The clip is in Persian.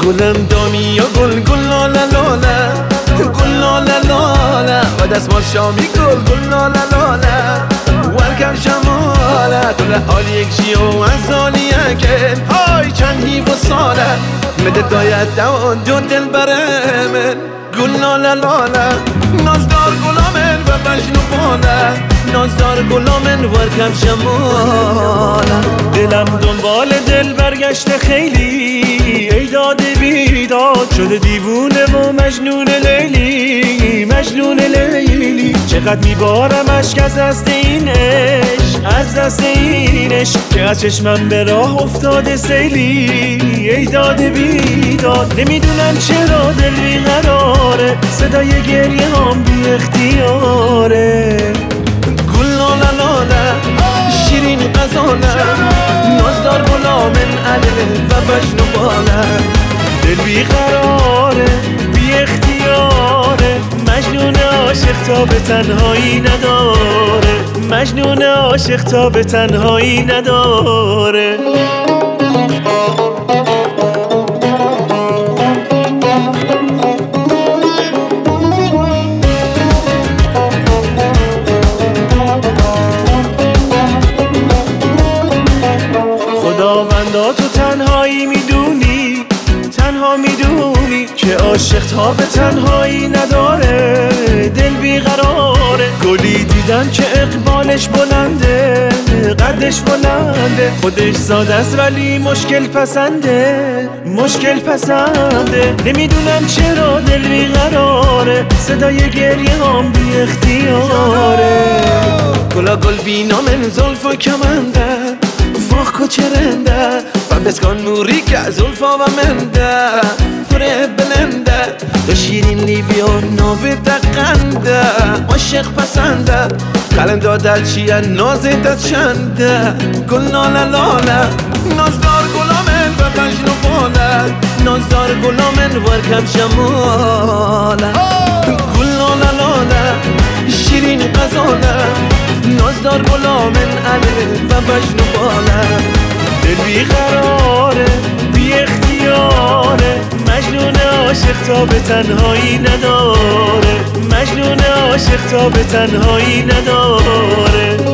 گلم دانی یا گل گل لاله لاله گل لاله لاله و دستمال شامی گل لاله لاله ورکن شماله تو لحال یک جیو از آلیه که های چند هیو و ساله مده داید دو دل بره من گل لاله لاله نازدار گلامن و مجنو باله نازدار گلامن ورکم شماله دلم دنبال دل برگشته خیلی ای داد بیداد شده دیوونه و مجنون لیلی مجنون لیلی چقدر میبارم اشک از دست این عشق از دست این عشق که از چشمم به راه افتاده سیلی ای داد بیداد نمیدونم چرا دل بیقراره صدای گریه هم بی اختیاره گل لاله لاله شیرین غزاله نازدار غلامن علیه و مجنون باله دل بیقراره بی اختیاره مجنون عاشق تا به تنهایی نداره مجنون عاشق تا به تنهایی نداره خداوندا تو تنهایی میدونی تنها میدونی که عاشق تا به تنهایی نداره دل بیقراره گلی دیدم که اقبالش بلنده قدش بلنده خودش ساده است ولی مشکل پسنده مشکل پسنده نمیدونم چرا دل بیقراره صدای گریه هم بی اختیاره گلا گل بینا من زلف و کمنده فاخ کچرنده و بسکان نوری که زلفا و منده فره بلنده تو شیرین لیوی و ناوی تقنده عاشق پسنده قلم دادت چیه نازیدت چنده گل لاله لاله نازدار گلامن و مجنو باله نازدار گلامن ورکم شماله گل لاله لاله شیرین غزاله نازدار غلامن علیه و مجنون باله دل بیقراره بی اختیاره مجنون عاشق تا به تنهایی نداره مجنون عاشق تا به تنهایی نداره